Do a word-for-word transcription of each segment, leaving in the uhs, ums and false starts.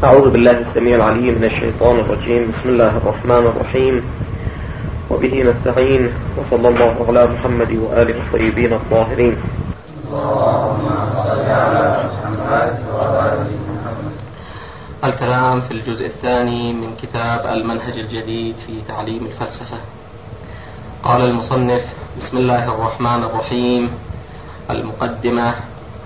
أعوذ بالله السميع العليم من الشيطان الرجيم. بسم الله الرحمن الرحيم، وبه نستعين، وصلى الله على محمد وآله الطيبين الطاهرين. اللهم صل على محمد وآل محمد. الكلام في الجزء الثاني من كتاب المنهج الجديد في تعليم الفلسفة. قال المصنف: بسم الله الرحمن الرحيم. المقدمة: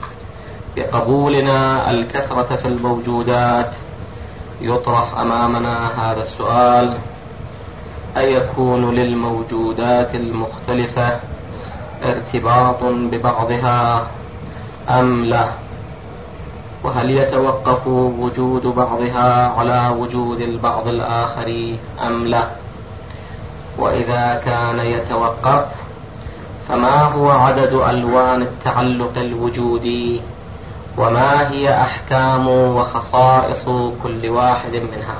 بقبولنا الكثرة في الموجودات يطرح أمامنا هذا السؤال: أيكون للموجودات المختلفة ارتباط ببعضها أم لا؟ وهل يتوقف وجود بعضها على وجود البعض الآخر أم لا؟ وإذا كان يتوقف، فما هو عدد ألوان التعلق الوجودي؟ وما هي أحكام وخصائص كل واحد منها؟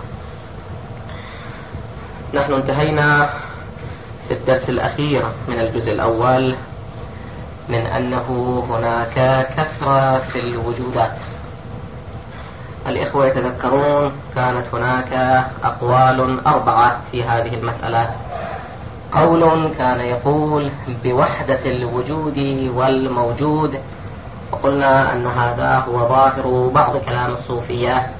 نحن انتهينا في الدرس الأخير من الجزء الأول من أنه هناك كثرة في الوجودات. الإخوة يتذكرون كانت هناك أقوال أربعة في هذه المسألة. قول كان يقول بوحدة الوجود والموجود، وقلنا أن هذا هو ظاهر بعض كلام الصوفية.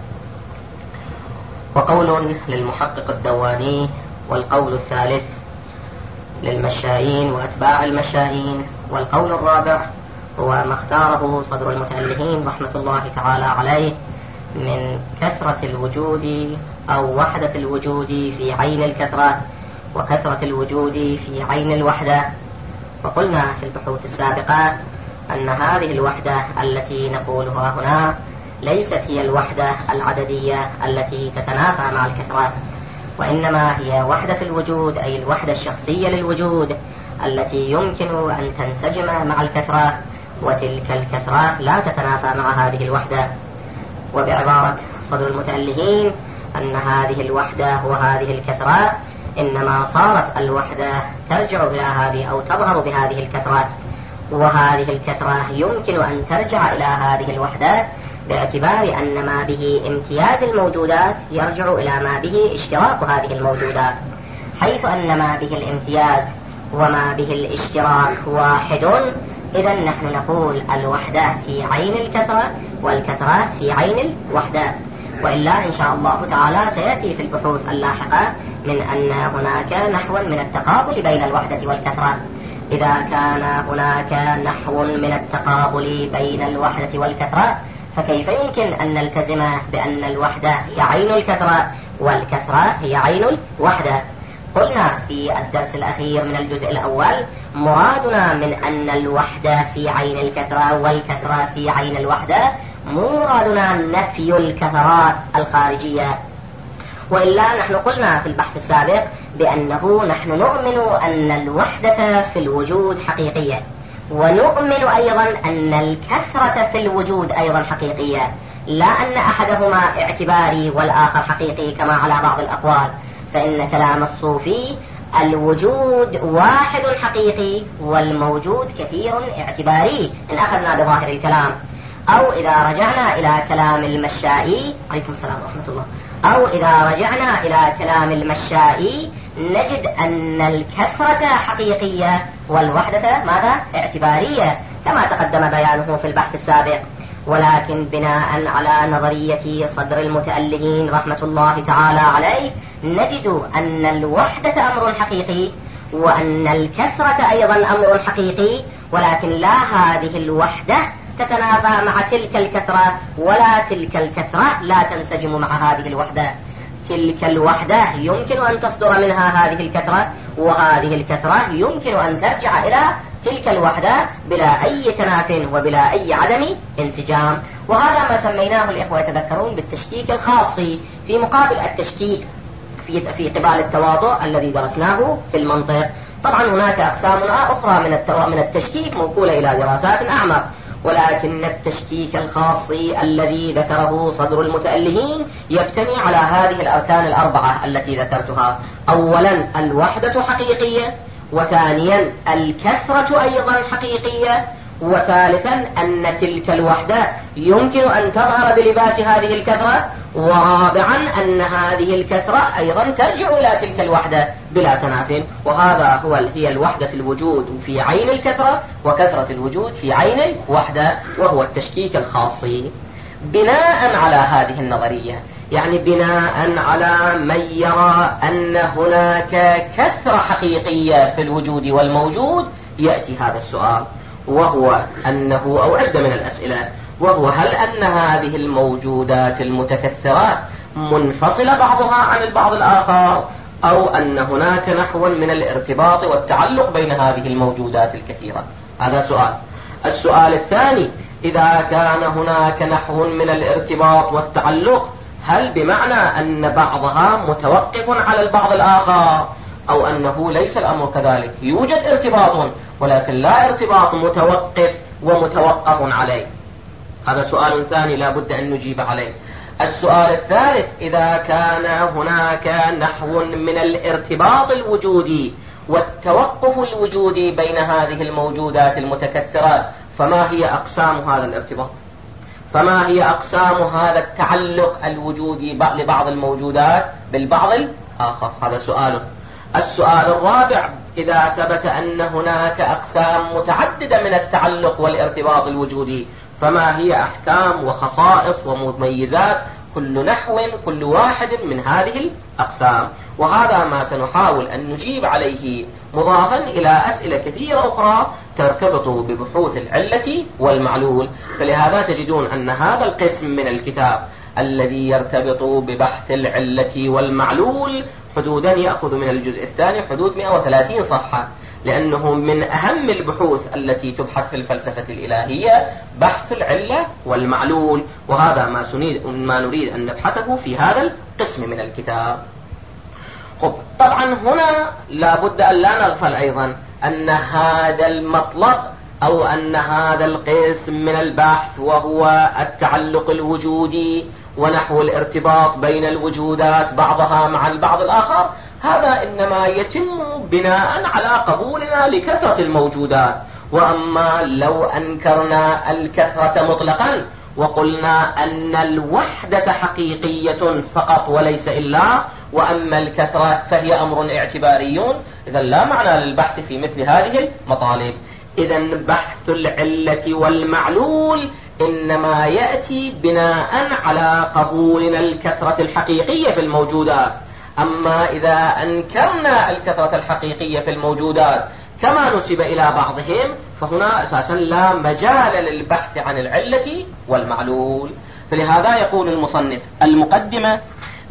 وقول للمحقق الدواني، والقول الثالث للمشائين وأتباع المشائين، والقول الرابع هو ما اختاره صدر المتألهين رحمة الله تعالى عليه من كثرة الوجود أو وحدة الوجود في عين الكثرة، وكثرة الوجود في عين الوحدة. وقلنا في البحوث السابقة أن هذه الوحدة التي نقولها هنا ليست هي الوحدة العددية التي تتنافى مع الكثرة، وإنما هي وحدة الوجود، أي الوحدة الشخصية للوجود التي يمكن أن تنسجم مع الكثرة، وتلك الكثرة لا تتنافى مع هذه الوحدة. وبعبارة صدر المتألهين أن هذه الوحدة وهذه الكثرة إنما صارت الوحدة ترجع إلى هذه أو تظهر بهذه الكثرة، وهذه الكثرة يمكن أن ترجع إلى هذه الوحدة باعتبار أن ما به امتياز الموجودات يرجع إلى ما به اشتراك هذه الموجودات، حيث أن ما به الامتياز وما به الاشتراك واحد. إذن نحن نقول الوحدة في عين الكثرة والكثرة في عين الوحدة. وإلا إن شاء الله تعالى سيأتي في البحوث اللاحقة من أن هناك نحو من التقابل بين الوحدة والكثرة. إذا كان هناك نحو من التقابل بين الوحدة والكثرة، فكيف يمكن أن نلتزم بأن الوحدة هي عين الكثرة والكثرة هي عين الوحدة؟ قلنا في الدرس الأخير من الجزء الأول مرادنا من أن الوحدة في عين الكثرة والكثرة في عين الوحدة مرادنا نفي الكثرات الخارجية. وإلا نحن قلنا في البحث السابق بأنه نحن نؤمن أن الوحدة في الوجود حقيقية، ونؤمن أيضا أن الكثرة في الوجود أيضا حقيقية، لا أن أحدهما اعتباري والآخر حقيقي كما على بعض الأقوال. فإن كلام الصوفي الوجود واحد حقيقي والموجود كثير اعتباري إن أخذنا بظاهر الكلام. أو إذا رجعنا إلى كلام المشائي، عليكم السلام ورحمة الله، أو إذا رجعنا إلى كلام المشائي نجد أن الكثرة حقيقية والوحدة ماذا؟ اعتبارية، كما تقدم بيانه في البحث السابق. ولكن بناء على نظرية صدر المتألهين رحمة الله تعالى عليه نجد أن الوحدة أمر حقيقي وأن الكثرة أيضا أمر حقيقي، ولكن لا هذه الوحدة تتنافى مع تلك الكثرة، ولا تلك الكثرة لا تنسجم مع هذه الوحدة. تلك الوحدة يمكن أن تصدر منها هذه الكثرة، وهذه الكثرة يمكن أن ترجع إلى تلك الوحدة بلا أي تناف وبلا أي عدم انسجام. وهذا ما سميناه الإخوة يتذكرون بالتشكيك الخاصي في مقابل التشكيك في في قبال التواضع الذي درسناه في المنطق. طبعا هناك أقسام أخرى من من التشكيك موكولة إلى دراسات أعمق، ولكن التشكيك الخاصي الذي ذكره صدر المتألهين يبتني على هذه الأركان الأربعة التي ذكرتها. أولا الوحدة حقيقية، وثانيا الكثرة أيضا حقيقية، وثالثا أن تلك الوحدة يمكن أن تظهر بلباس هذه الكثرة، ورابعا أن هذه الكثرة أيضا ترجع إلى تلك الوحدة بلا تناف. وهذا هو هي الوحدة الوجود في عين الكثرة وكثرة الوجود في عين الوحدة، وهو التشكيك الخاصي. بناء على هذه النظرية، يعني بناء على من يرى أن هناك كثرة حقيقية في الوجود والموجود، يأتي هذا السؤال، وهو أنه أو عدة من الأسئلة، وهو هل أن هذه الموجودات المتكثرات منفصلة بعضها عن البعض الآخر، أو أن هناك نحو من الارتباط والتعلق بين هذه الموجودات الكثيرة؟ هذا سؤال. السؤال الثاني: إذا كان هناك نحو من الارتباط والتعلق، هل بمعنى أن بعضها متوقف على البعض الآخر، أو أنه ليس الأمر كذلك، يوجد ارتباط ولكن لا ارتباط متوقف ومتوقف عليه؟ هذا سؤال ثاني لا بد أن نجيب عليه. السؤال الثالث: إذا كان هناك نحو من الارتباط الوجودي والتوقف الوجودي بين هذه الموجودات المتكثرات، فما هي أقسام هذا الارتباط؟ فما هي أقسام هذا التعلق الوجودي لبعض الموجودات بالبعض الآخر؟ هذا سؤال. السؤال الرابع: إذا ثبت أن هناك أقسام متعددة من التعلق والارتباط الوجودي، فما هي أحكام وخصائص ومميزات كل نحو كل واحد من هذه الأقسام؟ وهذا ما سنحاول أن نجيب عليه، مضافا إلى أسئلة كثيرة أخرى ترتبط ببحوث العلة والمعلول. فلهذا تجدون أن هذا القسم من الكتاب الذي يرتبط ببحث العلة والمعلول حدودا يأخذ من الجزء الثاني حدود مئة وثلاثين صفحة، لأنه من أهم البحوث التي تبحث في الفلسفة الإلهية بحث العلة والمعلول، وهذا ما, ما نريد أن نبحثه في هذا القسم من الكتاب. خب، طبعا هنا لا بد أن لا نغفل أيضا أن هذا المطلب أو أن هذا القسم من البحث وهو التعلق الوجودي ونحو الارتباط بين الوجودات بعضها مع البعض الآخر، هذا إنما يتم بناء على قبولنا لكثرة الموجودات. وأما لو أنكرنا الكثرة مطلقا وقلنا أن الوحدة حقيقية فقط وليس إلا، وأما الكثرة فهي أمر اعتباري، إذا لا معنى للبحث في مثل هذه المطالب. إذا بحث العلة والمعلول إنما يأتي بناء على قبولنا الكثرة الحقيقية في الموجودات. أما إذا أنكرنا الكثرة الحقيقية في الموجودات كما نسب إلى بعضهم، فهنا أساسا لا مجال للبحث عن العلة والمعلول. فلهذا يقول المصنف المقدمة: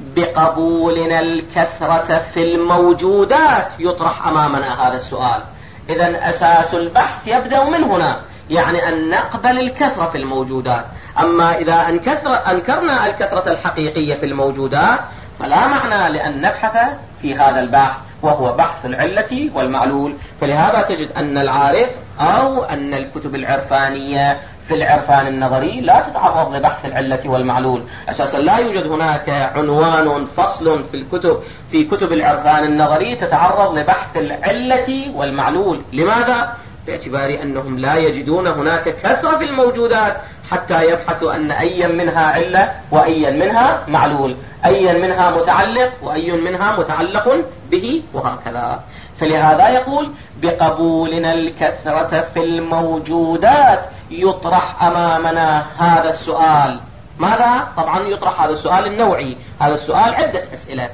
بقبولنا الكثرة في الموجودات يطرح أمامنا هذا السؤال. إذن أساس البحث يبدأ من هنا، يعني أن نقبل الكثرة في الموجودات. أما إذا أنكرنا الكثرة الحقيقية في الموجودات فلا معنى لأن نبحث في هذا البحث، وهو بحث العلة والمعلول. فلهذا تجد أن العارف أو أن الكتب العرفانية في العرفان النظري لا تتعرض لبحث العلة والمعلول. أساسا لا يوجد هناك عنوان فصل في الكتب في كتب العرفان النظري تتعرض لبحث العلة والمعلول. لماذا؟ باعتبار أنهم لا يجدون هناك كثرة في الموجودات حتى يبحثوا أن أي منها علة وأي منها معلول، أي منها متعلق وأي منها متعلق به، وهكذا. فلهذا يقول: بقبولنا الكثرة في الموجودات يطرح أمامنا هذا السؤال. ماذا؟ طبعا يطرح هذا السؤال النوعي. هذا السؤال عدة أسئلة: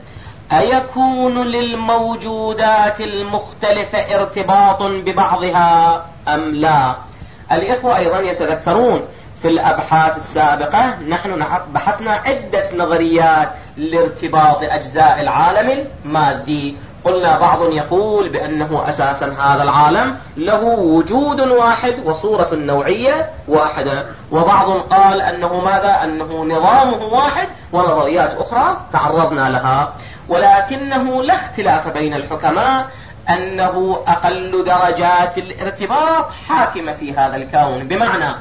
أيكون للموجودات المختلفة ارتباط ببعضها أم لا؟ الإخوة أيضا يتذكرون في الأبحاث السابقة نحن بحثنا عدة نظريات لارتباط أجزاء العالم المادي. قلنا بعض يقول بأنه أساسا هذا العالم له وجود واحد وصورة نوعية واحدة، وبعض قال أنه ماذا؟ أنه نظامه واحد، ونظريات أخرى تعرضنا لها. ولكنه لا اختلاف بين الحكماء أنه أقل درجات الارتباط حاكمة في هذا الكون، بمعنى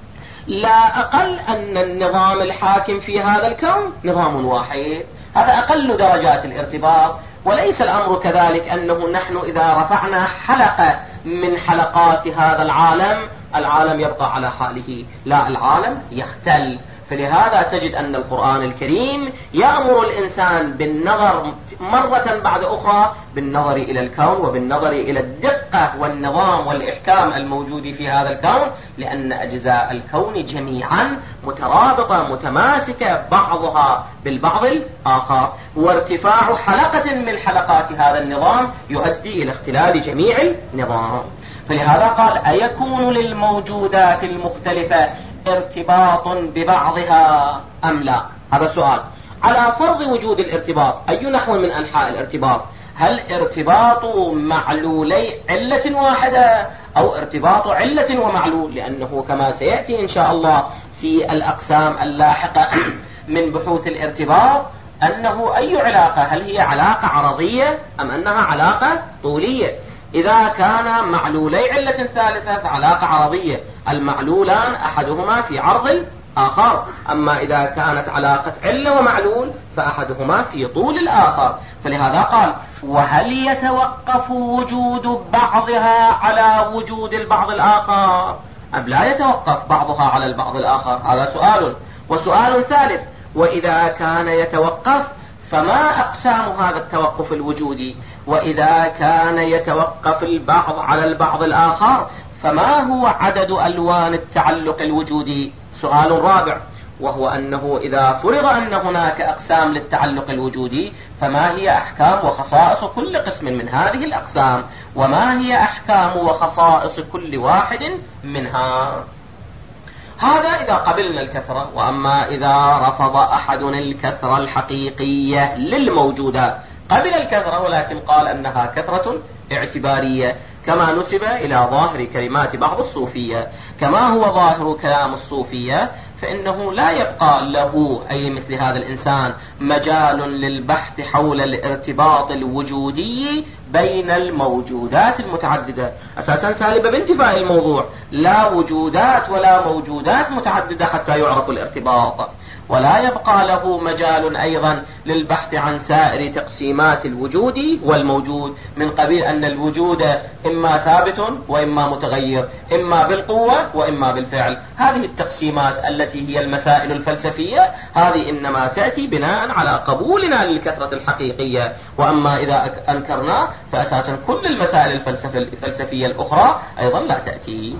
لا أقل أن النظام الحاكم في هذا الكون نظام واحد، هذا أقل درجات الارتباط. وليس الأمر كذلك أنه نحن إذا رفعنا حلقة من حلقات هذا العالم العالم يبقى على حاله، لا، العالم يختل. فلهذا تجد أن القرآن الكريم يأمر الإنسان بالنظر مرة بعد أخرى بالنظر إلى الكون وبالنظر إلى الدقة والنظام والإحكام الموجود في هذا الكون، لأن أجزاء الكون جميعا مترابطة متماسكة بعضها بالبعض الآخر، وارتفاع حلقة من حلقات هذا النظام يؤدي إلى اختلال جميع النظام. فلهذا قال: أيكون للموجودات المختلفة ارتباط ببعضها أم لا؟ هذا سؤال. على فرض وجود الارتباط، أي نحو من أنحاء الارتباط؟ هل ارتباط معلولي علة واحدة أو ارتباط علة ومعلول؟ لأنه كما سيأتي إن شاء الله في الأقسام اللاحقة من بحوث الارتباط أنه أي علاقة، هل هي علاقة عرضية أم أنها علاقة طولية؟ إذا كان معلولي علة ثالثة فعلاقة عرضية، المعلولان أحدهما في عرض الآخر. أما إذا كانت علاقة علة ومعلول فأحدهما في طول الآخر. فلهذا قال: وهل يتوقف وجود بعضها على وجود البعض الآخر أم لا يتوقف بعضها على البعض الآخر؟ هذا سؤال. وسؤال ثالث: وإذا كان يتوقف فما أقسام هذا التوقف الوجودي؟ وإذا كان يتوقف البعض على البعض الآخر فما هو عدد ألوان التعلق الوجودي؟ سؤال رابع، وهو أنه إذا فرض أن هناك أقسام للتعلق الوجودي فما هي أحكام وخصائص كل قسم من هذه الأقسام؟ وما هي أحكام وخصائص كل واحد منها؟ هذا إذا قبلنا الكثرة. وأما إذا رفض أحد الكثرة الحقيقية للموجودات، قبل الكثرة ولكن قال أنها كثرة اعتبارية، كما نسب إلى ظاهر كلمات بعض الصوفية، كما هو ظاهر كلام الصوفية، فإنه لا يبقى له أي مثل هذا الإنسان مجال للبحث حول الارتباط الوجودي بين الموجودات المتعددة، أساسا سالبة بانتفاء الموضوع، لا وجودات ولا موجودات متعددة حتى يعرف الارتباط. ولا يبقى له مجال أيضا للبحث عن سائر تقسيمات الوجود والموجود، من قبيل أن الوجود إما ثابت وإما متغير، إما بالقوة وإما بالفعل. هذه التقسيمات التي هي المسائل الفلسفية هذه إنما تأتي بناء على قبولنا للكثرة الحقيقية. وأما إذا أنكرنا فأساسا كل المسائل الفلسفية الأخرى أيضا لا تأتي.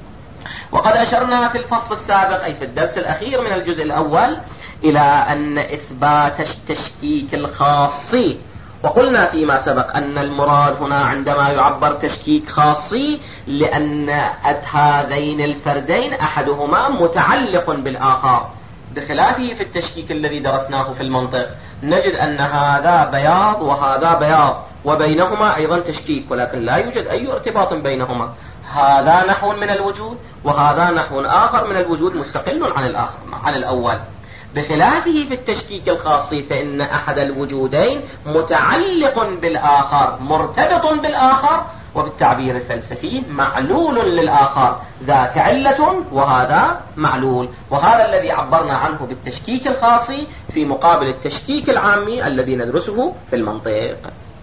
وقد أشرنا في الفصل السابق، أي في الدرس الأخير من الجزء الأول، إلى أن إثبات التشكيك الخاصي، وقلنا فيما سبق أن المراد هنا عندما يعبر تشكيك خاصي لأن هذين الفردين أحدهما متعلق بالآخر، بخلافه في التشكيك الذي درسناه في المنطق، نجد أن هذا بياض وهذا بياض وبينهما أيضا تشكيك، ولكن لا يوجد أي ارتباط بينهما. هذا نحو من الوجود وهذا نحو آخر من الوجود مستقل عن الآخر عن الأول. بخلافه في التشكيك الخاصي فإن أحد الوجودين متعلق بالآخر مرتبط بالآخر، وبالتعبير الفلسفي معلول للآخر، ذاك علة وهذا معلول. وهذا الذي عبرنا عنه بالتشكيك الخاصي في مقابل التشكيك العامي الذي ندرسه في المنطق.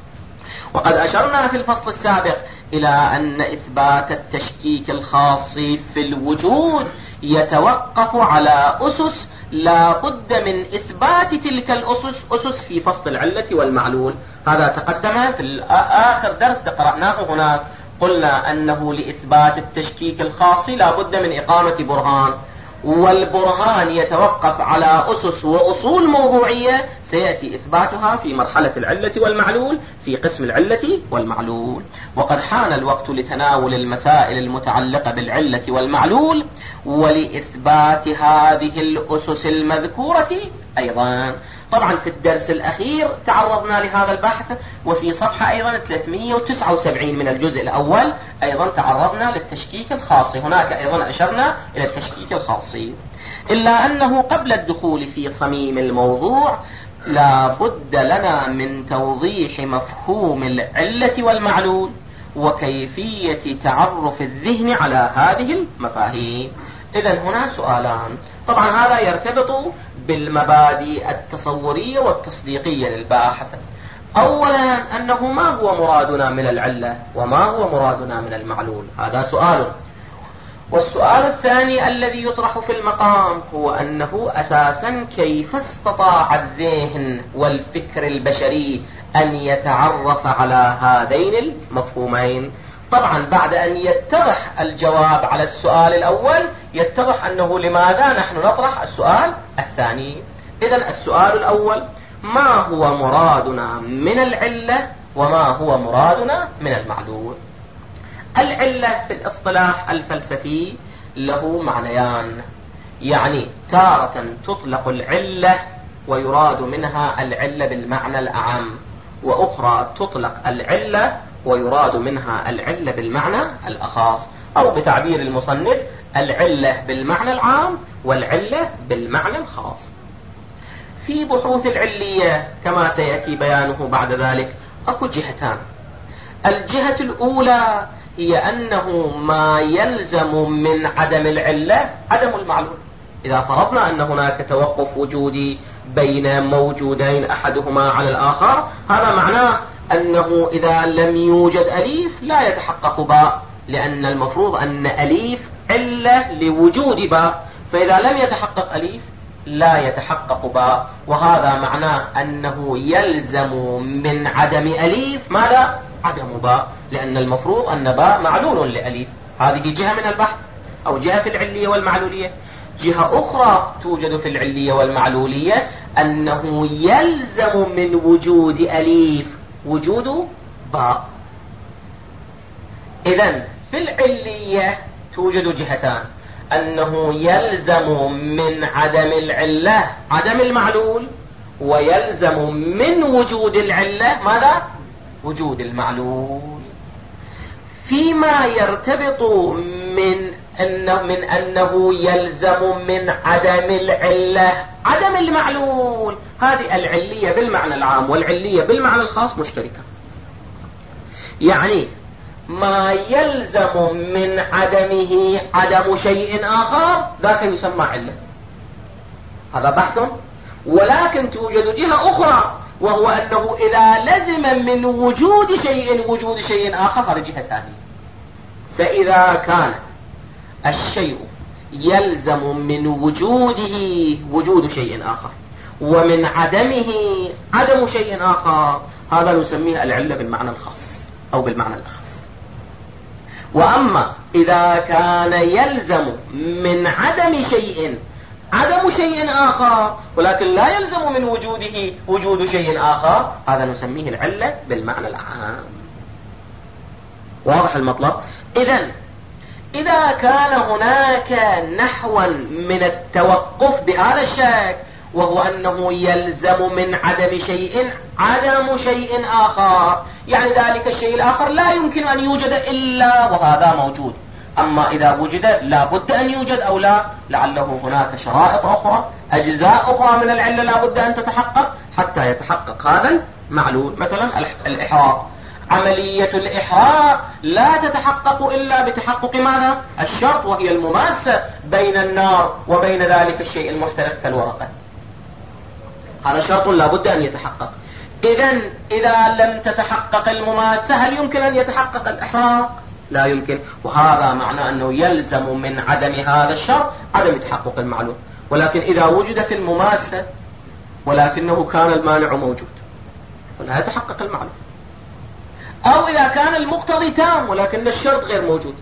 وقد أشرنا في الفصل السابق إلى أن إثبات التشكيك الخاص في الوجود يتوقف على أسس لا بد من إثبات تلك الأسس أسس في فصل العلة والمعلول. هذا تقدم في آخر درس قرأناه هناك، قلنا أنه لإثبات التشكيك الخاص لا بد من إقامة برهان، والبرهان يتوقف على أسس وأصول موضوعية سيأتي إثباتها في مرحلة العلة والمعلول في قسم العلة والمعلول. وقد حان الوقت لتناول المسائل المتعلقة بالعلة والمعلول ولإثبات هذه الأسس المذكورة أيضا. طبعا في الدرس الأخير تعرضنا لهذا البحث، وفي صفحة أيضا ثلاثمئة وتسعة وسبعين من الجزء الأول أيضا تعرضنا للتشكيك الخاص، هناك أيضا أشرنا إلى التشكيك الخاص. إلا أنه قبل الدخول في صميم الموضوع لا بد لنا من توضيح مفهوم العلة والمعلول وكيفية تعرف الذهن على هذه المفاهيم. إذن هنا سؤالان، طبعا هذا يرتبط بالمبادئ التصورية والتصديقية للباحث. أولا أنه ما هو مرادنا من العلة وما هو مرادنا من المعلول، هذا سؤال. والسؤال الثاني الذي يطرح في المقام هو أنه أساسا كيف استطاع الذهن والفكر البشري أن يتعرف على هذين المفهومين؟ طبعا بعد أن يتضح الجواب على السؤال الأول يتضح أنه لماذا نحن نطرح السؤال الثاني. إذن السؤال الأول: ما هو مرادنا من العلة وما هو مرادنا من المعلول؟ العلة في الاصطلاح الفلسفي له معنيان، يعني تارة تطلق العلة ويراد منها العلة بالمعنى الأعم، وأخرى تطلق العلة ويراد منها العلة بالمعنى الأخص، أو بتعبير المصنف العلة بالمعنى العام والعلة بالمعنى الخاص. في بحوث العلية كما سيأتي بيانه بعد ذلك أكو جهتان. الجهة الأولى هي أنه ما يلزم من عدم العلة عدم المعلول. إذا فرضنا أن هناك توقف وجودي بين موجودين أحدهما على الآخر، هذا معناه أنه إذا لم يوجد أليف لا يتحقق باء، لأن المفروض أن أليف علة لوجود باء، فإذا لم يتحقق أليف لا يتحقق باء، وهذا معناه أنه يلزم من عدم أليف ماذا؟ عدم باء، لأن المفروض أن باء معلول لأليف. هذه جهة من البحث أو جهة العلية والمعلولية. جهة أخرى توجد في العلية والمعلولية أنه يلزم من وجود أليف وجود باء. إذن في العلية توجد جهتان: أنه يلزم من عدم العلة عدم المعلول، ويلزم من وجود العلة ماذا؟ وجود المعلول. فيما يرتبط من أنه, من أنه يلزم من عدم العلة عدم المعلول، هذه العلية بالمعنى العام والعلية بالمعنى الخاص مشتركة. يعني ما يلزم من عدمه عدم شيء آخر ذاك يسمى علة. هذا بحث. ولكن توجد جهة أخرى، وهو أنه إذا لزم من وجود شيء وجود شيء آخر هذا جهة ثانية. فإذا كان الشيء يلزم من وجوده وجود شيء آخر ومن عدمه عدم شيء آخر، هذا نسميه العلة بالمعنى الخاص أو بالمعنى الأخص. وأما إذا كان يلزم من عدم شيء عدم شيء آخر ولكن لا يلزم من وجوده وجود شيء آخر، هذا نسميه العلة بالمعنى العام. واضح المطلب؟ إذن إذا كان هناك نحوا من التوقف بهذا الشكل، وهو أنه يلزم من عدم شيء عدم شيء آخر، يعني ذلك الشيء الآخر لا يمكن أن يوجد إلا وهذا موجود، أما إذا وجد لا بد أن يوجد أو لا، لعله هناك شرائط أخرى أجزاء أخرى من العلة لا بد أن تتحقق حتى يتحقق هذا المعلول. مثلا الإحراق، عملية الإحراق لا تتحقق إلا بتحقق ماذا؟ الشرط، وهي المماسة بين النار وبين ذلك الشيء المحترق كالورقة. هذا شرط لا بد أن يتحقق. إذن إذا لم تتحقق المماسة هل يمكن أن يتحقق الإحراق؟ لا يمكن، وهذا معنى أنه يلزم من عدم هذا الشرط عدم تحقق المعلوم. ولكن إذا وجدت المماسة ولكنه كان المانع موجود فلا يتحقق المعلوم، أو إذا كان المقتضي تام ولكن الشرط غير موجود.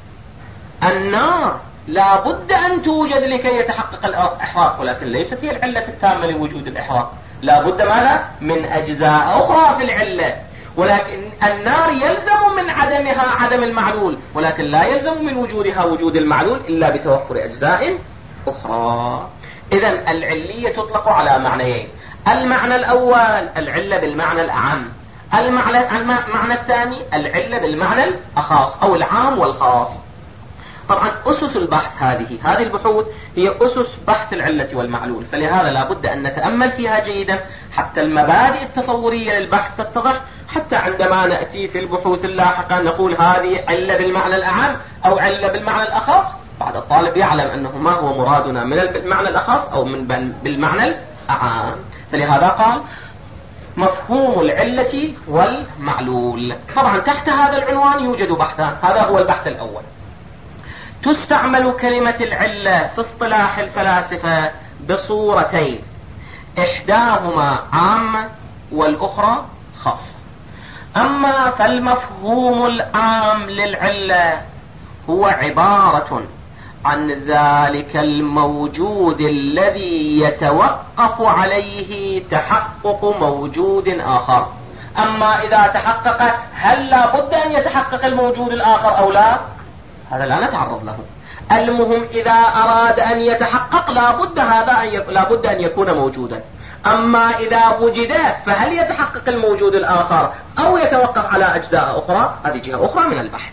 النار لا بد أن توجد لكي يتحقق الإحراق، ولكن ليست هي العلة التامة لوجود الإحراق، لا بد ماذا؟ من أجزاء أخرى في العلة. ولكن النار يلزم من عدمها عدم المعلول، ولكن لا يلزم من وجودها وجود المعلول إلا بتوفر أجزاء أخرى. إذن العلية تطلق على معنيين: المعنى الأول العلة بالمعنى الأعم، المعنى, المعنى الثاني العلة بالمعنى الأخاص أو العام والخاص. طبعا أسس البحث هذه هذه البحوث هي أسس بحث العلة والمعلول، فلهذا لا بد أن نتأمل فيها جيدا حتى المبادئ التصورية للبحث تتضح، حتى عندما نأتي في البحوث اللاحقة نقول هذه علة بالمعنى الأعم أو علة بالمعنى الأخص، بعد الطالب يعلم أنه ما هو مرادنا من المعنى الأخص أو من بالمعنى الأعم. فلهذا قال مفهوم العلة والمعلول. طبعا تحت هذا العنوان يوجد بحثان، هذا هو البحث الأول. تستعمل كلمة العلة في اصطلاح الفلاسفة بصورتين، إحداهما عامة والأخرى خاصة. أما فالمفهوم العام للعلة هو عبارة عن ذلك الموجود الذي يتوقف عليه تحقق موجود آخر. أما إذا تحقق هل لا بد أن يتحقق الموجود الآخر أو لا؟ هذا لا نتعرض له. المهم إذا أراد أن يتحقق لا بد هذا أن لا بد أن يكون موجودا. أما إذا وجد فهل يتحقق الموجود الآخر أو يتوقف على أجزاء أخرى؟ هذه جهة أخرى من البحث.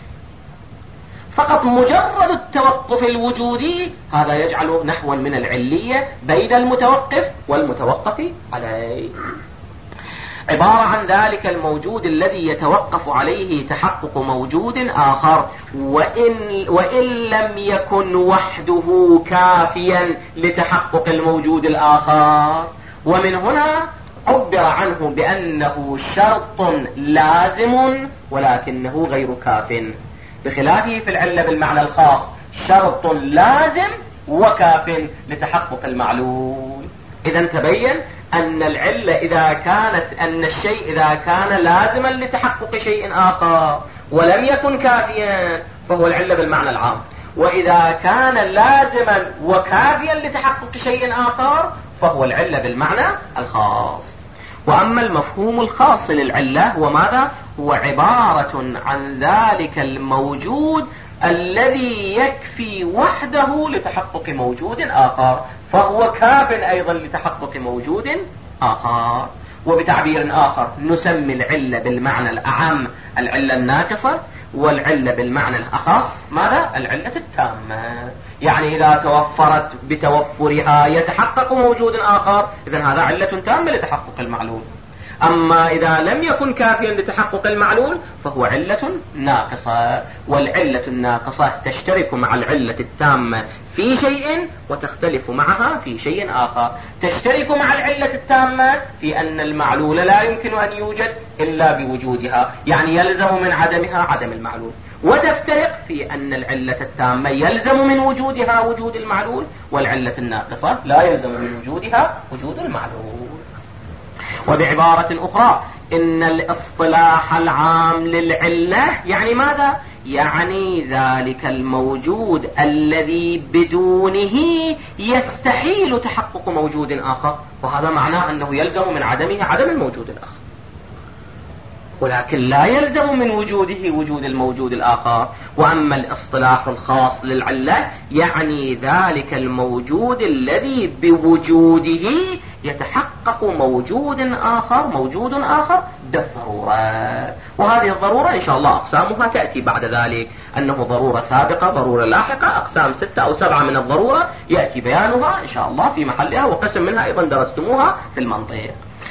فقط مجرد التوقف الوجودي هذا يجعله نحوا من العلية بين المتوقف والمتوقف عليه. عبارة عن ذلك الموجود الذي يتوقف عليه تحقق موجود آخر، وإن, وإن لم يكن وحده كافيا لتحقق الموجود الآخر. ومن هنا عبر عنه بأنه شرط لازم ولكنه غير كاف، بخلافه في العلة بالمعنى الخاص شرط لازم وكاف لتحقق المعلول. إذا تبين أن العلة إذا كانت أن الشيء إذا كان لازما لتحقق شيء آخر ولم يكن كافيا فهو العلة بالمعنى العام، وإذا كان لازما وكافيا لتحقق شيء آخر فهو العلة بالمعنى الخاص. وأما المفهوم الخاص للعلة هو ماذا؟ هو عبارة عن ذلك الموجود الذي يكفي وحده لتحقق موجود آخر، فهو كاف أيضا لتحقق موجود آخر. وبتعبير آخر نسمي العلة بالمعنى الأعم العلة الناقصة، والعلة بالمعنى الأخص ماذا؟ العلة التامة. يعني إذا توفرت بتوفرها يتحقق موجود آخر إذن هذا علة تامة لتحقق المعلول. أما إذا لم يكن كافيا لتحقق المعلول فهو علة ناقصة. والعلة الناقصة تشترك مع العلة التامة في شيء وتختلف معها في شيء آخر. تشترك مع العلة التامة في أن المعلول لا يمكن أن يوجد إلا بوجودها، يعني يلزم من عدمها عدم المعلول. وتفترق في أن العلة التامة يلزم من وجودها وجود المعلول، والعلة الناقصة لا يلزم من وجودها وجود المعلول. وبعبارة أخرى إن الاصطلاح العام للعلة يعني ماذا؟ يعني ذلك الموجود الذي بدونه يستحيل تحقق موجود آخر، وهذا معناه أنه يلزم من عدمه عدم الموجود الآخر، ولكن لا يلزم من وجوده وجود الموجود الآخر. وأما الاصطلاح الخاص للعلة يعني ذلك الموجود الذي بوجوده يتحقق موجود آخر موجود آخر بالضرورة. وهذه الضرورة إن شاء الله أقسامها تأتي بعد ذلك، أنه ضرورة سابقة ضرورة لاحقة، أقسام ستة أو سبعة من الضرورة يأتي بيانها إن شاء الله في محلها، وقسم منها أيضا درستموها في المنطق.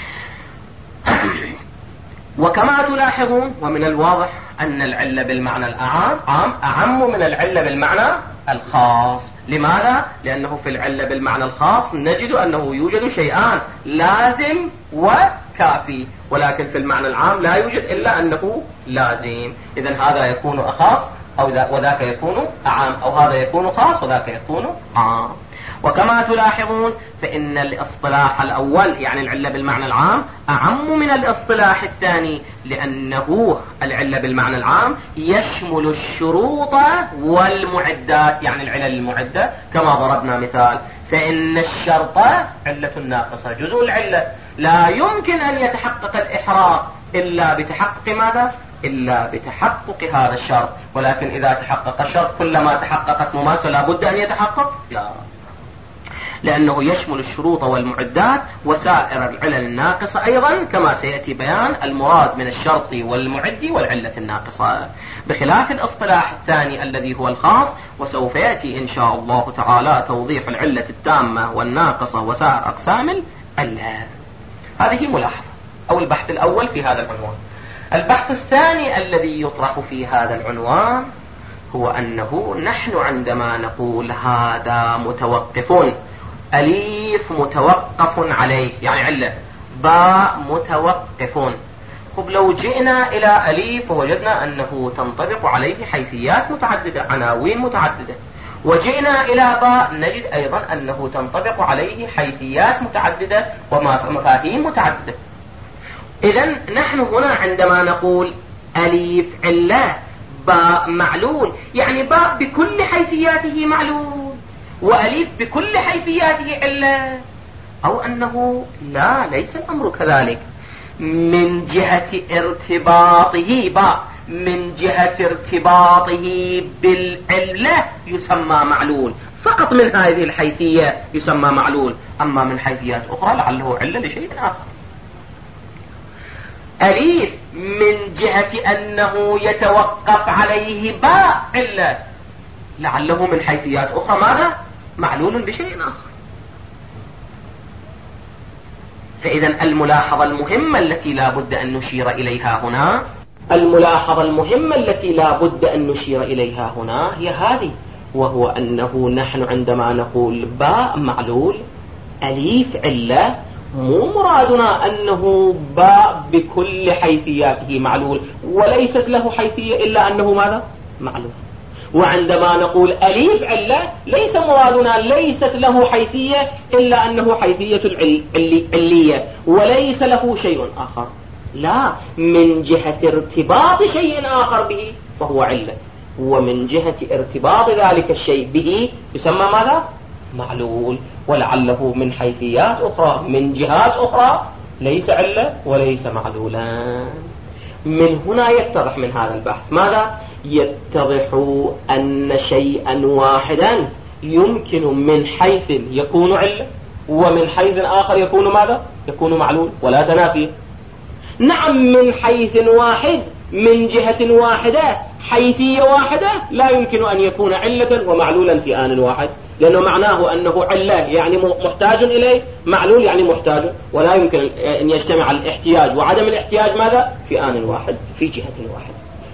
وكما تلاحظون ومن الواضح أن العلة بالمعنى الأعام عام أعم من العلة بالمعنى الخاص. لماذا؟ لأنه في العلة بالمعنى الخاص نجد أنه يوجد شيئان لازم وكافي، ولكن في المعنى العام لا يوجد إلا أنه لازم. إذن هذا يكون أخص أو وذاك يكون أعام، أو هذا يكون خاص وذاك يكون عام. وكما تلاحظون فإن الاصطلاح الأول يعني العلة بالمعنى العام أعم من الاصطلاح الثاني، لأنه العلة بالمعنى العام يشمل الشروط والمعدات، يعني العلل المعدة كما ضربنا مثال. فإن الشرط علة ناقصة جزء العلة، لا يمكن أن يتحقق الإحراق إلا بتحقق ماذا؟ إلا بتحقق هذا الشرط. ولكن إذا تحقق الشرط كلما تحققت مماثلة لا بد أن يتحقق؟ لا، لأنه يشمل الشروط والمعدات وسائر العلل الناقصة أيضا، كما سيأتي بيان المراد من الشرط والمعد والعلة الناقصة، بخلاف الاصطلاح الثاني الذي هو الخاص. وسوف يأتي إن شاء الله تعالى توضيح العلة التامة والناقصة وسائر أقسام العلة. هذه ملاحظة أو البحث الأول في هذا العنوان. البحث الثاني الذي يطرح في هذا العنوان هو أنه نحن عندما نقول هذا متوقف، أليف متوقف عليه يعني علة، باء متوقف، خب لو جئنا إلى أليف ووجدنا أنه تنطبق عليه حيثيات متعددة، عناوين متعددة، وجئنا إلى باء نجد أيضا أنه تنطبق عليه حيثيات متعددة ومفاهيم متعددة. إذن نحن هنا عندما نقول أليف علة باء معلول، يعني باء بكل حيثياته معلول وأليف بكل حيثياته علة، أو أنه لا، ليس الأمر كذلك. من جهة ارتباطه باء من جهة ارتباطه بالعلة يسمى معلول، فقط من هذه الحيثية يسمى معلول، أما من حيثيات أخرى لعله علة لشيء آخر. أليف من جهة أنه يتوقف عليه باء علة، لعله من حيثيات أخرى ماذا؟ معلول بشيء آخر. فإذا الملاحظة المهمة التي لا بد أن نشير إليها هنا الملاحظة المهمة التي لا بد أن نشير إليها هنا هي هذه، وهو أنه نحن عندما نقول باء معلول أليف علة، مو مرادنا أنه باء بكل حيثياته معلول وليست له حيثية إلا أنه ماذا؟ معلول. وعندما نقول أليف علة ليس مرادنا ليست له حيثية إلا أنه حيثية العلية وليس له شيء آخر، لا، من جهة ارتباط شيء آخر به فهو علة، ومن جهة ارتباط ذلك الشيء به يسمى ماذا؟ معلول، ولعله من حيثيات أخرى من جهات أخرى ليس علة وليس معلولا. من هنا يتضح من هذا البحث ماذا؟ يتضح أن شيئا واحدا يمكن من حيث يكون علة ومن حيث آخر يكون ماذا؟ يكون معلول، ولا تنافي. نعم، من حيث واحد من جهة واحدة حيثية واحدة لا يمكن أن يكون علة ومعلولا في آن واحد، لأنه معناه أنه علة يعني محتاج إليه، معلول يعني محتاج، ولا يمكن أن يجتمع الاحتياج وعدم الاحتياج ماذا؟ في آن واحد في جهة واحد.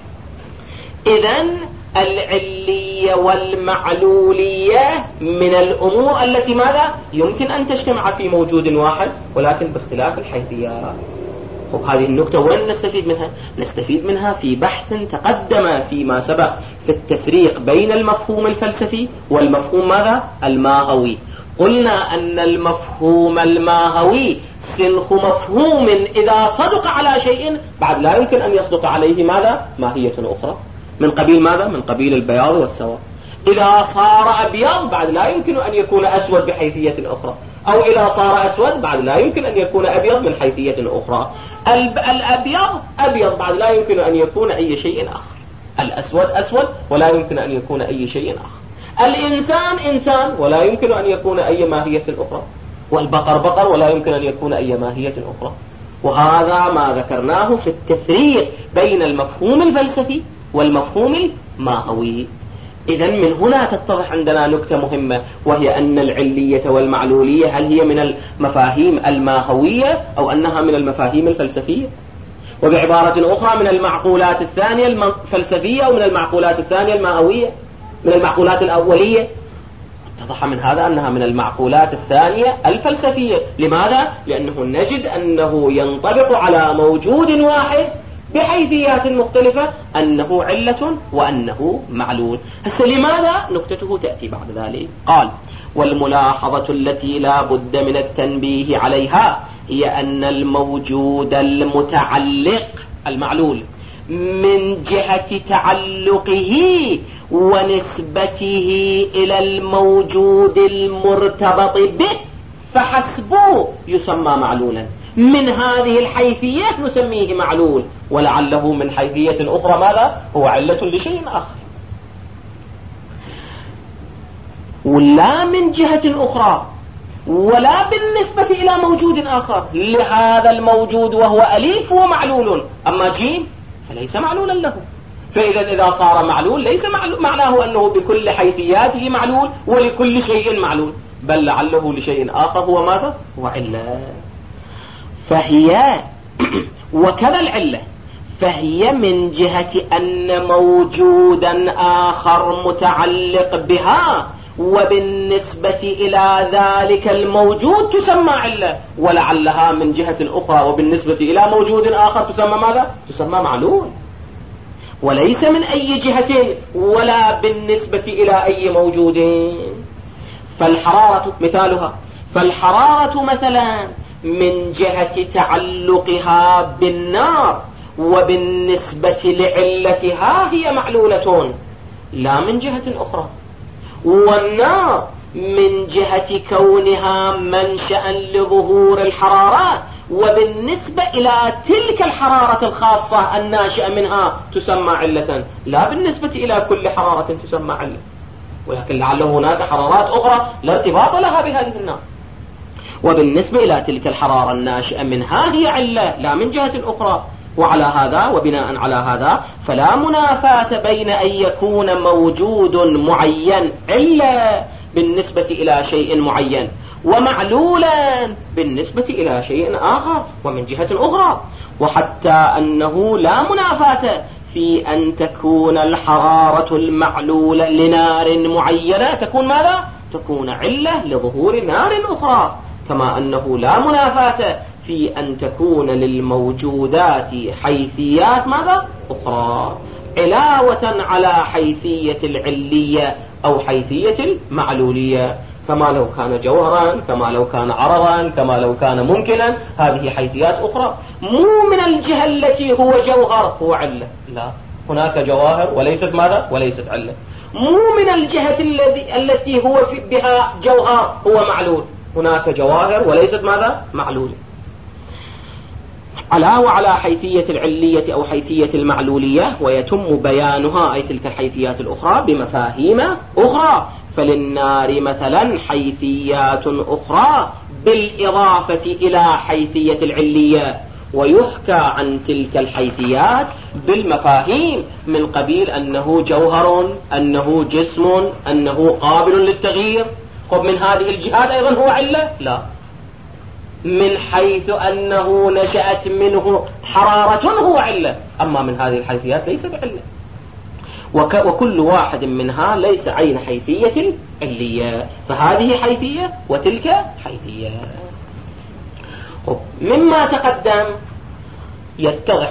إذن العلية والمعلولية من الأمور التي ماذا؟ يمكن أن تجتمع في موجود واحد ولكن باختلاف الحيثيات. خب هذه النقطة وين نستفيد منها؟ نستفيد منها في بحث تقدم فيما سبق في التفريق بين المفهوم الفلسفي والمفهوم ماذا؟ الماهوي. قلنا أن المفهوم الماهوي سنخ مفهوم إذا صدق على شيء بعد لا يمكن أن يصدق عليه ماذا؟ ماهية أخرى، من قبيل ماذا؟ من قبيل البياض والسواد. إذا صار أبيض بعد لا يمكن أن يكون أسود بحيثية أخرى، أو إذا صار أسود بعد لا يمكن أن يكون أبيض من حيثية أخرى. الأبيض أبيض بعد لا يمكن أن يكون أي شيء آخر، الأسود أسود ولا يمكن أن يكون أي شيء آخر، الإنسان إنسان ولا يمكن أن يكون أي ماهية أخرى، والبقر بقر ولا يمكن أن يكون أي ماهية أخرى. وهذا ما ذكرناه في التفريق بين المفهوم الفلسفي والمفهوم الماهوي. إذن من هنا تتضح عندنا نكتة مهمة، وهي أن العلية والمعلولية هل هي من المفاهيم الماهوية أو أنها من المفاهيم الفلسفية؟ وبعبارة أخرى من المعقولات الثانية الفلسفية أو من المعقولات الثانية الماهوية، من المعقولات الأولية. اتضح من هذا أنها من المعقولات الثانية الفلسفية. لماذا؟ لأنه نجد أنه ينطبق على موجود واحد بحيثيات مختلفة أنه علة وأنه معلول. هسه لماذا؟ نكتته تأتي بعد ذلك. قال: والملاحظة التي لا بد من التنبيه عليها هي أن الموجود المتعلق المعلول من جهة تعلقه ونسبته إلى الموجود المرتبط به فحسبه يسمى معلولا. من هذه الحيثية نسميه معلول، ولعله من حيثية أخرى ماذا؟ هو علة لشيء آخر. ولا من جهة أخرى ولا بالنسبة إلى موجود آخر لهذا الموجود وهو أليف ومعلول، أما جيم فليس معلولا له. فإذا إذا صار معلول ليس معلول معناه أنه بكل حيثياته معلول ولكل شيء معلول، بل لعله لشيء آخر هو ماذا؟ هو علة. فهي وكذا العلة، فهي من جهة أن موجودا آخر متعلق بها وبالنسبة إلى ذلك الموجود تسمى علة، ولعلها من جهة أخرى وبالنسبة إلى موجود آخر تسمى ماذا؟ تسمى معلول، وليس من أي جهة ولا بالنسبة إلى أي موجود. فالحرارة مثالها، فالحرارة مثلا من جهة تعلقها بالنار وبالنسبة لعلتها هي معلولة لا من جهة أخرى، والنار من جهة كونها منشأ لظهور الحرارات وبالنسبة إلى تلك الحرارة الخاصة الناشئة منها تسمى علة لا بالنسبة إلى كل حرارة تسمى علة، ولكن لعل هناك حرارات أخرى لا ارتباط لها بهذه النار، وبالنسبة إلى تلك الحرارة الناشئة منها هي علة لا من جهة أخرى. وعلى هذا وبناء على هذا فلا منافاة بين أن يكون موجود معين علة بالنسبة إلى شيء معين ومعلولا بالنسبة إلى شيء آخر ومن جهة أخرى، وحتى أنه لا منافاة في أن تكون الحرارة المعلولة لنار معينة تكون ماذا؟ تكون علة لظهور نار أخرى، كما أنه لا منافاة في أن تكون للموجودات حيثيات ماذا؟ أخرى علاوة على حيثية العلية أو حيثية المعلولية، كما لو كان جوهرا، كما لو كان عرضا، كما لو كان ممكنا، هذه حيثيات أخرى مو من الجهة التي هو جوهر هو علة، لا، هناك جواهر وليست ماذا؟ وليست علة. مو من الجهة الذي التي هو في بها جوهر هو معلول، هناك جواهر وليست ماذا؟ معلولة. علاوة على حيثية العلية أو حيثية المعلولية، ويتم بيانها أي تلك الحيثيات الأخرى بمفاهيم أخرى. فللنار مثلا حيثيات أخرى بالإضافة إلى حيثية العلية، ويحكى عن تلك الحيثيات بالمفاهيم من قبيل أنه جوهر، أنه جسم، أنه قابل للتغيير. خب من هذه الجهات أيضا هو علة؟ لا، من حيث أنه نشأت منه حرارة هو علة، أما من هذه الحيثيات ليس بعلة، وك وكل واحد منها ليس عين حيثية العلية، فهذه حيثية وتلك حيثية. مما تقدم يتضح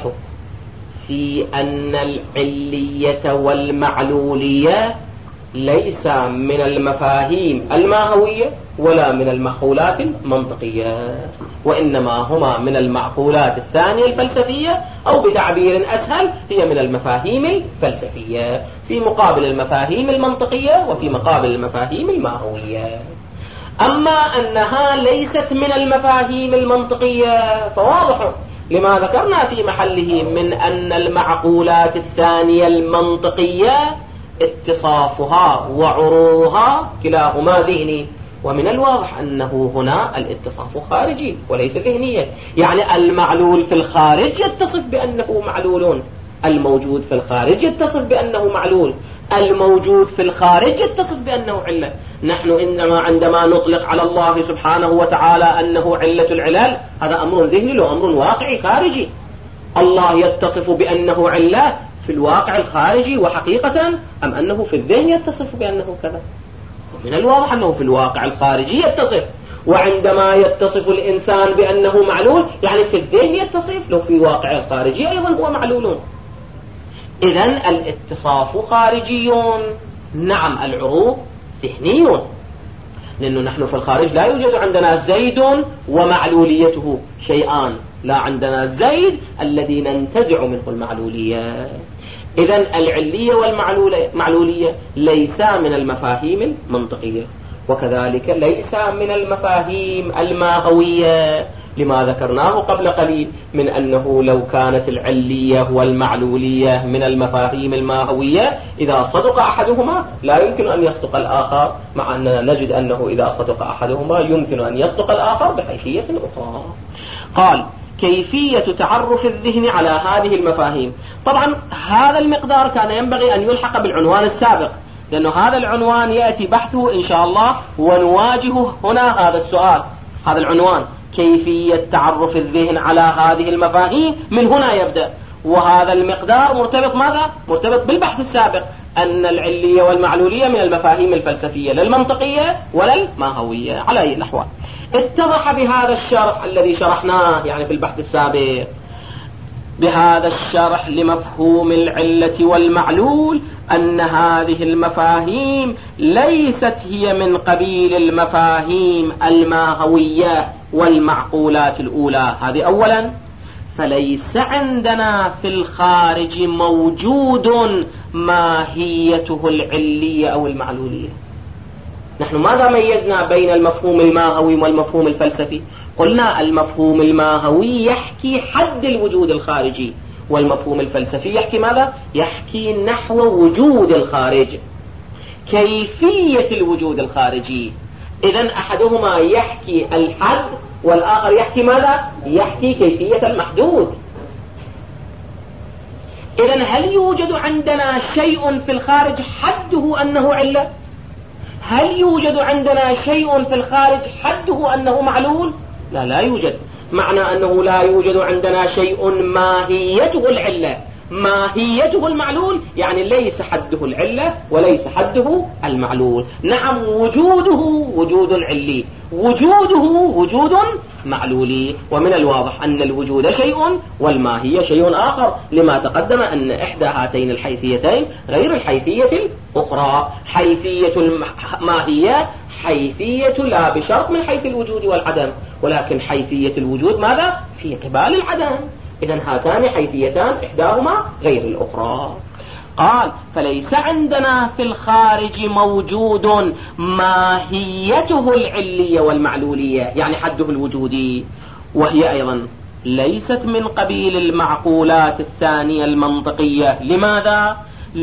في أن العلية والمعلولية ليس من المفاهيم الماهوية ولا من المخولات المنطقية، وإنما هما من المعقولات الثانية الفلسفية، أو بتعبير أسهل هي من المفاهيم الفلسفية في مقابل المفاهيم المنطقية وفي مقابل المفاهيم الماهوية. أما أنها ليست من المفاهيم المنطقية فواضح لما ذكرنا في محله من أن المعقولات الثانية المنطقية اتصافها وعروضها كلاهما ذهني، ومن الواضح أنه هنا الاتصاف خارجي وليس ذهنيا، يعني المعلول في الخارج يتصف بأنه معلول، الموجود في الخارج يتصف بأنه معلول، الموجود في الخارج يتصف بأنه علة. نحن إنما عندما نطلق على الله سبحانه وتعالى أنه علة العلل هذا أمر ذهني له أمر واقعي خارجي. الله يتصف بأنه علة في الواقع الخارجي وحقيقة، أم أنه في الذهن يتصف بأنه كذا؟ من الواضح أنه في الواقع الخارجي يتصف، وعندما يتصف الإنسان بأنه معلول يعني في الذهن يتصف، لو في الواقع الخارجي أيضا هو معلول. إذن الاتصاف خارجي، نعم العروض ذهني، لأنه نحن في الخارج لا يوجد عندنا زيد ومعلوليته شيئان، لا عندنا زيد الذي ننتزع منه المعلولية. إذن العلية والمعلولية ليس من المفاهيم المنطقية، وكذلك ليس من المفاهيم الماهوية، لما ذكرناه قبل قليل من أنه لو كانت العلية والمعلولية من المفاهيم الماهوية إذا صدق أحدهما لا يمكن أن يصدق الآخر، مع أننا نجد أنه إذا صدق أحدهما يمكن أن يصدق الآخر بحيثية أخرى. قال كيفية تعرف الذهن على هذه المفاهيم. طبعا هذا المقدار كان ينبغي أن يلحق بالعنوان السابق، لأنه هذا العنوان يأتي بحثه إن شاء الله ونواجه هنا هذا السؤال. هذا العنوان كيفية تعرف الذهن على هذه المفاهيم من هنا يبدأ، وهذا المقدار مرتبط ماذا؟ مرتبط بالبحث السابق، أن العلية والمعلولية من المفاهيم الفلسفية للمنطقية وللماهوية على أي الأحوال. اتضح بهذا الشرح الذي شرحناه يعني في البحث السابق، بهذا الشرح لمفهوم العلة والمعلول، أن هذه المفاهيم ليست هي من قبيل المفاهيم الماهوية والمعقولات الأولى. هذه أولا. فليس عندنا في الخارج موجود ماهيته العلية أو المعلولية. نحن ماذا ميزنا بين المفهوم الماهوي والمفهوم الفلسفي؟ قلنا المفهوم الماهوي يحكي حد الوجود الخارجي، والمفهوم الفلسفي يحكي ماذا؟ يحكي نحو وجود الخارج، كيفية الوجود الخارجي. إذن أحدهما يحكي الحد والآخر يحكي ماذا؟ يحكي كيفية المحدود. إذن هل يوجد عندنا شيء في الخارج حده أنه علة؟ هل يوجد عندنا شيء في الخارج حده أنه معلول؟ لا، لا يوجد. معنى أنه لا يوجد عندنا شيء ماهيته العلة ماهيته المعلول، يعني ليس حده العلة وليس حده المعلول. نعم، وجوده وجود علي، وجوده وجود معلولي. ومن الواضح أن الوجود شيء والماهية شيء آخر، لما تقدم أن إحدى هاتين الحيثيتين غير الحيثية الأخرى. حيثية الماهية حيثية لا بشرط من حيث الوجود والعدم، ولكن حيثية الوجود ماذا؟ في قبال العدم. إذن هاتان حيثيتان إحداهما غير الأخرى. قال: فليس عندنا في الخارج موجود ماهيته العلية والمعلولية، يعني حده الوجودي، وهي أيضا ليست من قبيل المعقولات الثانية المنطقية. لماذا؟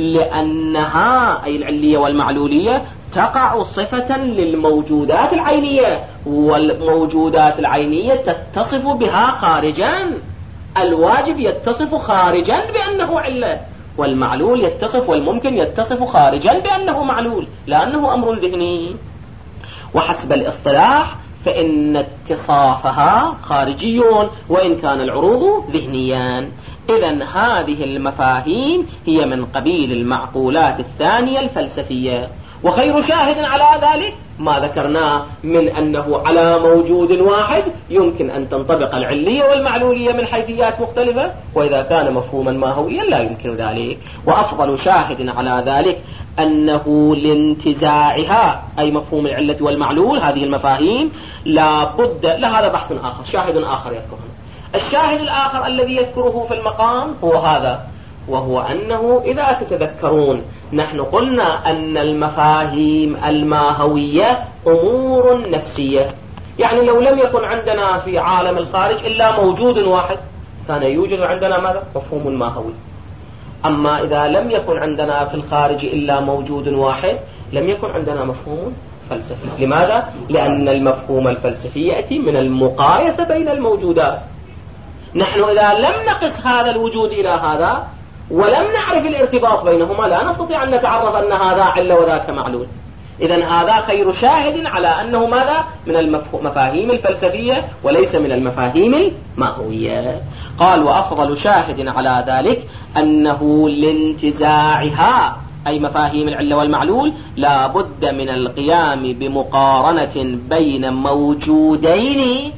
لأنها أي العلية والمعلولية تقع صفة للموجودات العينية، والموجودات العينية تتصف بها خارجا. الواجب يتصف خارجا بأنه علة، والمعلول يتصف والممكن يتصف خارجا بأنه معلول، لأنه أمر ذهني. وحسب الاصطلاح فإن اتصافها خارجيون وإن كان العروض ذهنيان. إذن هذه المفاهيم هي من قبيل المعقولات الثانية الفلسفية. وخير شاهد على ذلك ما ذكرناه من أنه على موجود واحد يمكن أن تنطبق العلية والمعلولية من حيثيات مختلفة، وإذا كان مفهوما ماهويا لا يمكن ذلك. وأفضل شاهد على ذلك أنه لانتزاعها أي مفهوم العلة والمعلول، هذه المفاهيم لا بد لهذا بحث آخر، شاهد آخر يذكره. الشاهد الآخر الذي يذكره في المقام هو هذا، وهو أنه إذا تتذكرون نحن قلنا أن المفاهيم الماهوية أمور نفسية، يعني لو لم يكن عندنا في عالم الخارج إلا موجود واحد كان يوجد عندنا ماذا؟ مفهوم ماهوي. أما إذا لم يكن عندنا في الخارج إلا موجود واحد لم يكن عندنا مفهوم فلسفي. لماذا؟ لأن المفهوم الفلسفي يأتي من المقايسة بين الموجودات. نحن إذا لم نقس هذا الوجود إلى هذا ولم نعرف الارتباط بينهما لا نستطيع أن نتعرف أن هذا علة وذاك معلول. إذن هذا خير شاهد على أنه ماذا؟ من المفاهيم الفلسفية وليس من المفاهيم الماهوية. قال: وأفضل شاهد على ذلك أنه لانتزاعها أي مفاهيم العلة والمعلول لا بد من القيام بمقارنة بين موجودين.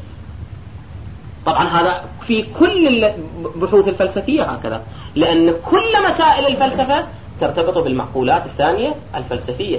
طبعا هذا في كل البحوث الفلسفية هكذا، لأن كل مسائل الفلسفة ترتبط بالمعقولات الثانية الفلسفية.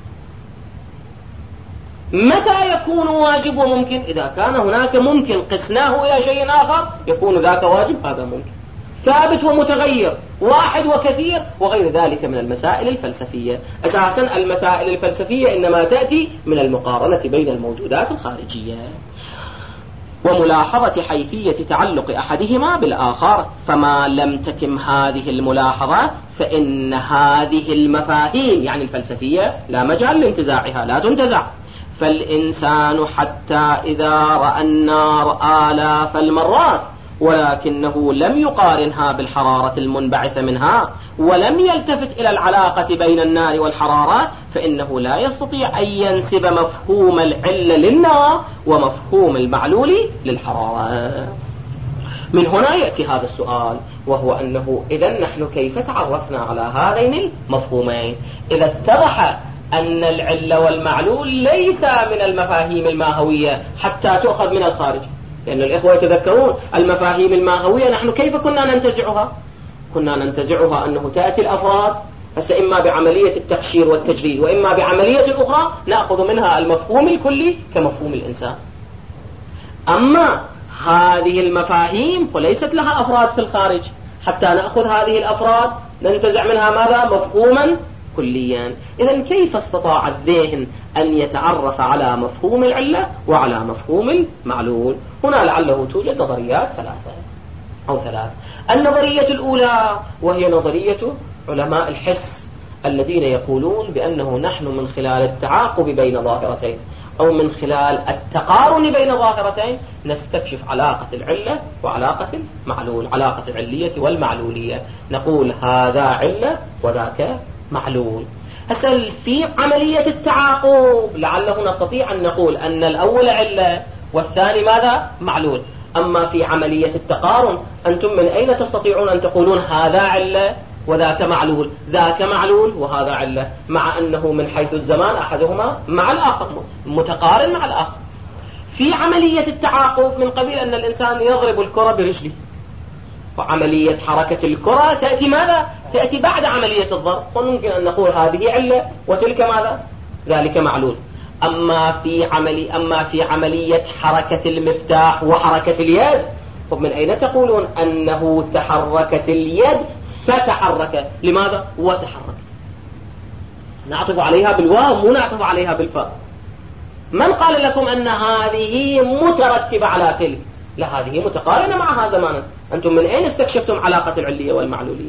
متى يكون واجب وممكن؟ إذا كان هناك ممكن قسناه إلى شيء آخر يكون ذاك واجب، هذا ممكن. ثابت ومتغير، واحد وكثير، وغير ذلك من المسائل الفلسفية. أساسا المسائل الفلسفية إنما تأتي من المقارنة بين الموجودات الخارجية وملاحظة حيثية تعلق أحدهما بالآخر. فما لم تتم هذه الملاحظة فإن هذه المفاهيم يعني الفلسفية لا مجال لانتزاعها، لا تنتزع. فالإنسان حتى إذا رأى النار آلاف المرات ولكنه لم يقارنها بالحرارة المنبعثة منها ولم يلتفت إلى العلاقة بين النار والحرارة فإنه لا يستطيع أن ينسب مفهوم العلة للنار ومفهوم المعلول للحرارة. من هنا يأتي هذا السؤال، وهو أنه إذا نحن كيف تعرفنا على هذين المفهومين؟ إذا اتضح أن العلة والمعلول ليس من المفاهيم الماهوية حتى تؤخذ من الخارج، لأن الإخوة يتذكرون المفاهيم الماهوية نحن كيف كنا ننتزعها؟ كنا ننتزعها أنه تأتي الأفراد هسه إما بعملية التقشير والتجريد وإما بعملية أخرى نأخذ منها المفهوم الكلي كمفهوم الإنسان. أما هذه المفاهيم فليست لها أفراد في الخارج، حتى نأخذ هذه الأفراد ننتزع منها ماذا؟ مفهوما كليا. إذن كيف استطاع الذهن أن يتعرف على مفهوم العلة وعلى مفهوم المعلول؟ هنا لعله توجد نظريات ثلاثة أو ثلاث. النظرية الأولى وهي نظرية علماء الحس الذين يقولون بأنه نحن من خلال التعاقب بين ظاهرتين أو من خلال التقارن بين ظاهرتين نستكشف علاقة العلة وعلاقة المعلول، علاقة العلية والمعلولية، نقول هذا علة وذاك معلول. هسه في عملية التعاقب لعله نستطيع أن نقول أن الأول علة والثاني ماذا؟ معلول. أما في عملية التقارن أنتم من أين تستطيعون أن تقولون هذا علة وذاك معلول، ذاك معلول وهذا علة، مع أنه من حيث الزمان أحدهما مع الآخر متقارن مع الآخر. في عملية التعاقب من قبيل أن الإنسان يضرب الكرة برجله، وعملية حركة الكرة تأتي ماذا؟ تأتي بعد عملية الضرب، وممكن أن نقول هذه علة وتلك ماذا؟ ذلك معلول. أما في عملي أما في عملية حركة المفتاح وحركة اليد، ومن أين تقولون أنه تحركت اليد فتحرك؟ لماذا؟ وتحرك. نعطف عليها بالواو مو نعطف عليها بالفاء. من قال لكم أن هذه مترتبة على تلك؟ لا، هذه متقارنة معها زمانا. أنتم من أين استكشفتم علاقة العلية والمعلولية؟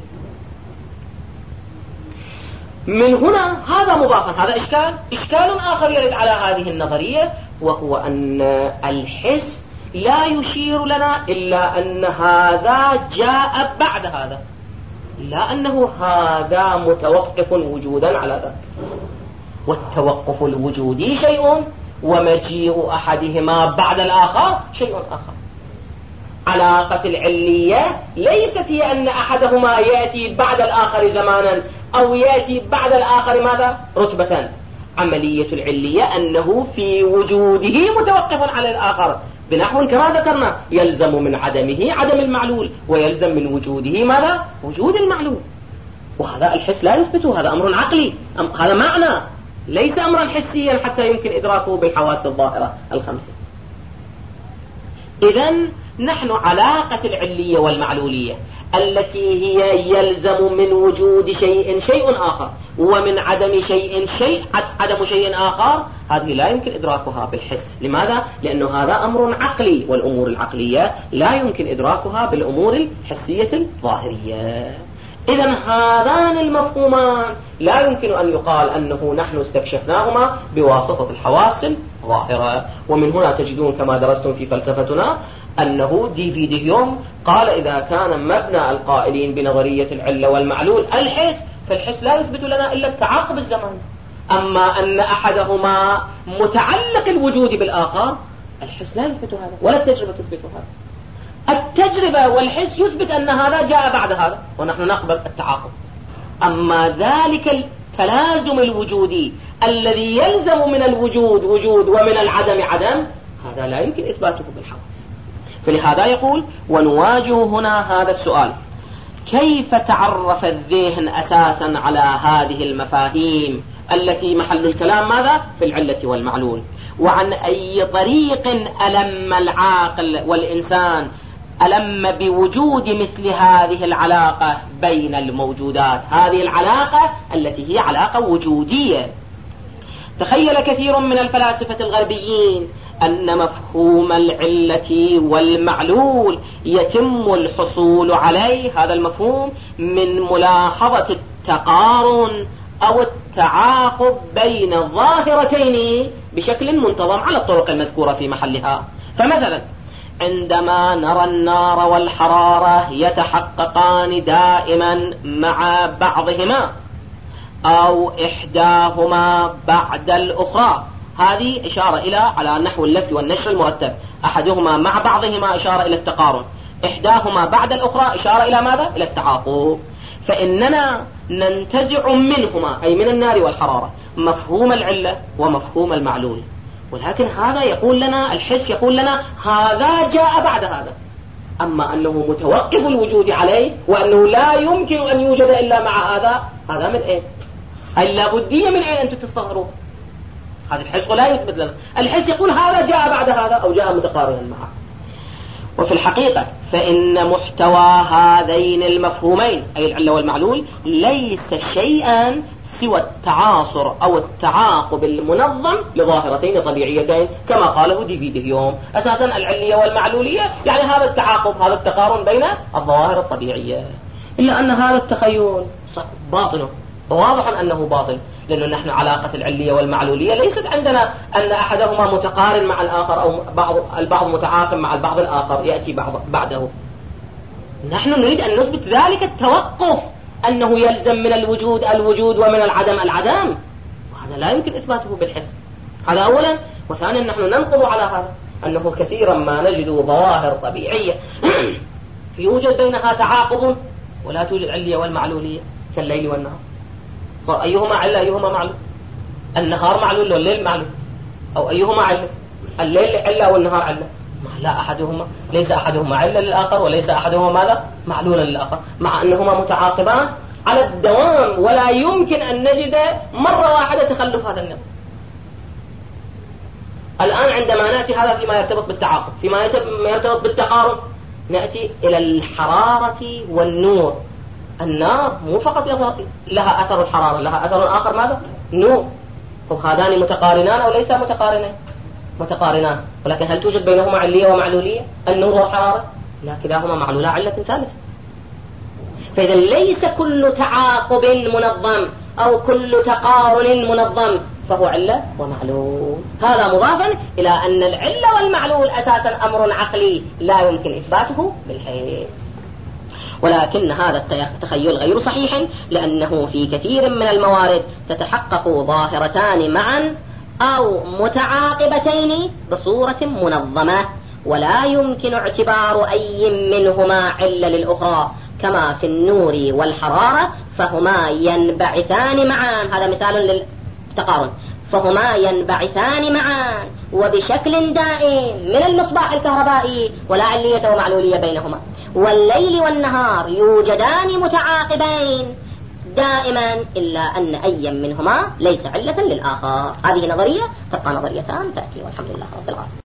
من هنا هذا مضافا، هذا إشكال. إشكال آخر يرد على هذه النظرية، وهو أن الحس لا يشير لنا إلا أن هذا جاء بعد هذا، لا أنه هذا متوقف وجودا على ذاك. والتوقف الوجودي شيء، ومجيء أحدهما بعد الآخر شيء آخر. علاقة العلية ليست هي أن أحدهما يأتي بعد الآخر زمانا أو يأتي بعد الآخر ماذا؟ رتبة. عملية العلية أنه في وجوده متوقف على الآخر، بنحو كما ذكرنا يلزم من عدمه عدم المعلول، ويلزم من وجوده ماذا؟ وجود المعلول. وهذا الحس لا يثبته، هذا أمر عقلي، هذا معنى ليس أمرا حسيا حتى يمكن إدراكه بالحواس الظاهرة الخمسة. إذن نحن علاقة العلية والمعلولية التي هي يلزم من وجود شيء شيء آخر ومن عدم شيء شيء عدم شيء آخر، هذه لا يمكن إدراكها بالحس. لماذا؟ لأنه هذا أمر عقلي، والأمور العقلية لا يمكن إدراكها بالأمور الحسية الظاهرية. إذن هذان المفهومان لا يمكن أن يقال أنه نحن استكشفناهما بواسطة الحواس الظاهرة. ومن هنا تجدون كما درستم في فلسفتنا أنه ديفيد هيوم قال إذا كان مبنى القائلين بنظرية العلة والمعلول الحس، فالحس لا يثبت لنا إلا التعاقب الزماني. أما أن أحدهما متعلق الوجود بالآخر، الحس لا يثبت هذا ولا التجربة تثبت هذا. التجربة والحس يثبت أن هذا جاء بعد هذا، ونحن نقبل التعاقب. أما ذلك التلازم الوجودي الذي يلزم من الوجود وجود ومن العدم عدم، هذا لا يمكن إثباته بالحواس. فلهذا يقول ونواجه هنا هذا السؤال: كيف تعرف الذهن أساسا على هذه المفاهيم التي محل الكلام ماذا؟ في العلة والمعلول. وعن أي طريق ألم العاقل والإنسان ألم بوجود مثل هذه العلاقة بين الموجودات، هذه العلاقة التي هي علاقة وجودية. تخيل كثير من الفلاسفة الغربيين أن مفهوم العلة والمعلول يتم الحصول عليه هذا المفهوم من ملاحظة التقارن أو التعاقب بين الظاهرتين بشكل منتظم على الطرق المذكورة في محلها. فمثلا عندما نرى النار والحرارة يتحققان دائما مع بعضهما أو إحداهما بعد الأخرى، هذه إشارة إلى على نحو اللف والنشر المرتب، أحدهما مع بعضهما إشارة إلى التقارن. إحداهما بعد الأخرى إشارة إلى ماذا؟ إلى التعاقب. فإننا ننتزع منهما أي من النار والحرارة مفهوم العلة ومفهوم المعلول، ولكن هذا يقول لنا الحس يقول لنا هذا جاء بعد هذا. أما أنه متوقف الوجود عليه وأنه لا يمكن أن يوجد إلا مع هذا، هذا من إيه؟ أي لابدية من أين أنتم تستظهرون؟ هذا الحس لا يثبت لنا. الحس يقول هذا جاء بعد هذا أو جاء متقارنا معه. وفي الحقيقة فإن محتوى هذين المفهومين أي العلة والمعلول ليس شيئا سوى التعاصر أو التعاقب المنظم لظاهرتين طبيعيتين كما قاله ديفيد هيوم. أساسا العلية والمعلولية يعني هذا التعاقب، هذا التقارن بين الظواهر الطبيعية. إلا أن هذا التخيل باطل، واضح أنه باطل، لأنه نحن علاقة العلية والمعلولية ليست عندنا أن أحدهما متقارن مع الآخر أو بعض البعض متعاقب مع البعض الآخر يأتي بعض بعده. نحن نريد أن نثبت ذلك التوقف، أنه يلزم من الوجود الوجود ومن العدم العدم، وهذا لا يمكن إثباته بالحس. هذا أولا. وثانيا نحن ننقض على هذا أنه كثيرا ما نجد ظواهر طبيعية يوجد بينها تعاقب ولا توجد علية والمعلولية كالليل والنهار. أيهما علة أيهما معلول؟ النهار معلول والليل معلول، أو أيهما علة؟ الليل علة والنهار علة. لا أحدهما ليس أحدهما علة للآخر وليس أحدهما ماذا؟ معلولا للآخر، مع أنهما متعاقبان على الدوام ولا يمكن أن نجد مرة واحدة تخلف هذا النظام. الآن عندما نأتي هذا فيما يرتبط بالتعاقب، فيما يرتبط بالتقارن نأتي إلى الحرارة والنور. النار مو فقط لها أثر الحرارة، لها أثر آخر ماذا؟ نور. وهذان متقارنان أو ليس متقارنان؟ متقارنان، ولكن هل توجد بينهما علية ومعلولية؟ النور والحرارة؟ لا، كلاهما معلولا علة ثالثة. فإذا ليس كل تعاقب منظم أو كل تقارن منظم فهو علة ومعلول. هذا مضافا إلى أن العلة والمعلول أساسا أمر عقلي لا يمكن إثباته بالحس. ولكن هذا التخيل غير صحيح، لأنه في كثير من الموارد تتحقق ظاهرتان معا أو متعاقبتين بصورة منظمة، ولا يمكن اعتبار أي منهما علة للأخرى، كما في النور والحرارة فهما ينبعثان معا. هذا مثال للتقارن. فهما ينبعثان معا وبشكل دائم من المصباح الكهربائي ولا علية ومعلولية بينهما. والليل والنهار يوجدان متعاقبين دائما إلا أن أي منهما ليس علة للآخر. هذه نظرية، تبقى نظريتان تأتي، والحمد لله رب العالمين.